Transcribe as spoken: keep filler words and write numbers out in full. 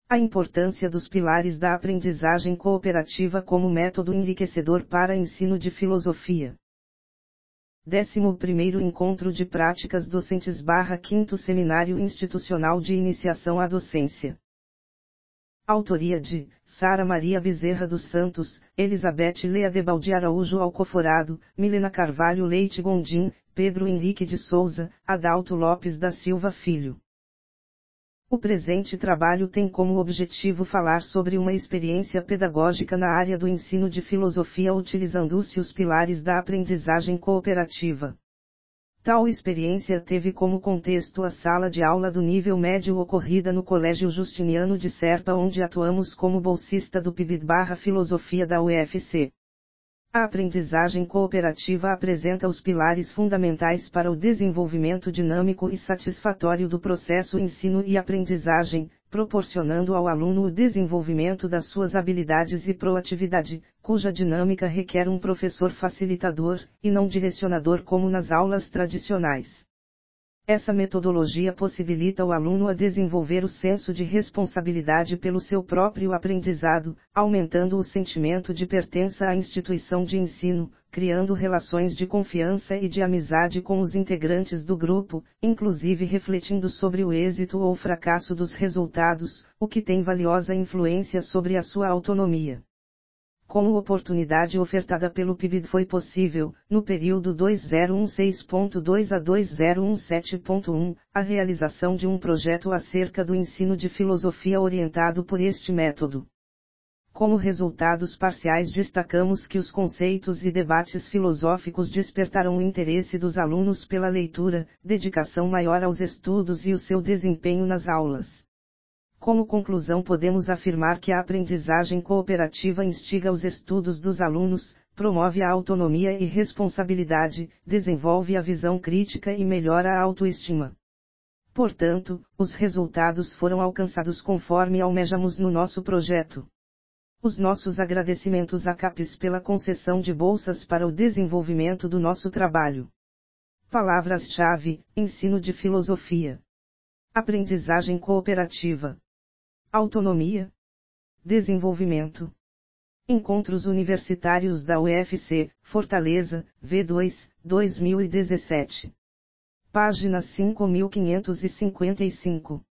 A importância dos pilares da aprendizagem cooperativa como método enriquecedor para ensino de filosofia. décimo primeiro Encontro de Práticas Docentes barra quinto Seminário Institucional de Iniciação à Docência. Autoria de Sara Maria Bezerra dos Santos, Elizabeth Lea Debaldi Araújo Alcoforado, Milena Carvalho Leite Gondim, Pedro Henrique de Souza, Adalto Lopes da Silva Filho. O presente trabalho tem como objetivo falar sobre uma experiência pedagógica na área do ensino de filosofia utilizando-se os pilares da aprendizagem cooperativa. Tal experiência teve como contexto a sala de aula do nível médio ocorrida no Colégio Justiniano de Serpa, onde atuamos como bolsista do P I B D/Filosofia da U F C. A aprendizagem cooperativa apresenta os pilares fundamentais para o desenvolvimento dinâmico e satisfatório do processo ensino e aprendizagem, proporcionando ao aluno o desenvolvimento das suas habilidades e proatividade, cuja dinâmica requer um professor facilitador, e não direcionador como nas aulas tradicionais. Essa metodologia possibilita ao aluno a desenvolver o senso de responsabilidade pelo seu próprio aprendizado, aumentando o sentimento de pertença à instituição de ensino, criando relações de confiança e de amizade com os integrantes do grupo, inclusive refletindo sobre o êxito ou fracasso dos resultados, o que tem valiosa influência sobre a sua autonomia. Como oportunidade ofertada pelo P I B D foi possível, no período dois mil dezesseis ponto dois a dois mil dezessete ponto um, a realização de um projeto acerca do ensino de filosofia orientado por este método. Como resultados parciais destacamos que os conceitos e debates filosóficos despertaram o interesse dos alunos pela leitura, dedicação maior aos estudos e o seu desempenho nas aulas. Como conclusão podemos afirmar que a aprendizagem cooperativa instiga os estudos dos alunos, promove a autonomia e responsabilidade, desenvolve a visão crítica e melhora a autoestima. Portanto, os resultados foram alcançados conforme almejamos no nosso projeto. Os nossos agradecimentos à CAPES pela concessão de bolsas para o desenvolvimento do nosso trabalho. Palavras-chave: ensino de filosofia, aprendizagem cooperativa, autonomia, desenvolvimento. Encontros Universitários da U F C, Fortaleza, V dois, dois mil e dezessete. Página cinco mil quinhentos e cinquenta e cinco.